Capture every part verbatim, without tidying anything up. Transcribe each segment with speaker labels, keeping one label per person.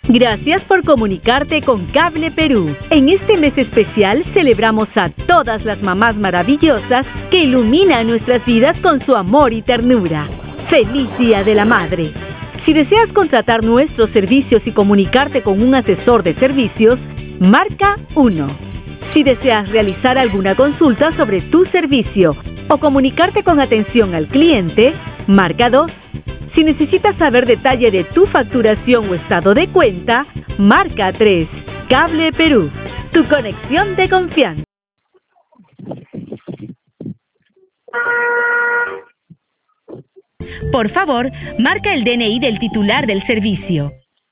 Speaker 1: Gracias por comunicarte con Cable Perú. En este mes especial celebramos a todas las mamás maravillosas que iluminan nuestras vidas con su amor y ternura. ¡Feliz Día de la Madre! Si deseas contratar nuestros servicios y comunicarte con un asesor de servicios, marca uno. Si deseas realizar alguna consulta sobre tu servicio o comunicarte con atención al cliente, marca dos. Si necesitas saber detalle de tu facturación o estado de cuenta, marca tres. Cable Perú, tu conexión de confianza.
Speaker 2: Por favor, marca el D N I del titular del servicio.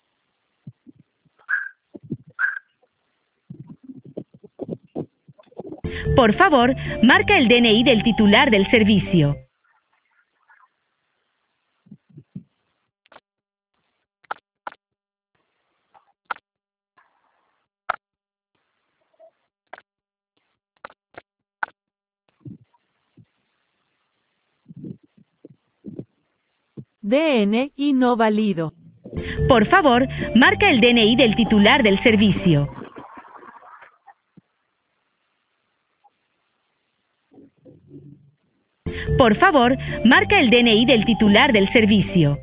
Speaker 2: Por favor, marca el D N I del titular del servicio.
Speaker 1: D N I no válido.
Speaker 2: Por favor, marca el D N I del titular del servicio. Por favor, marca el D N I del titular del servicio.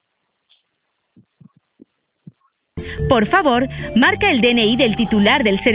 Speaker 2: Por favor, marca el D N I del titular del servicio.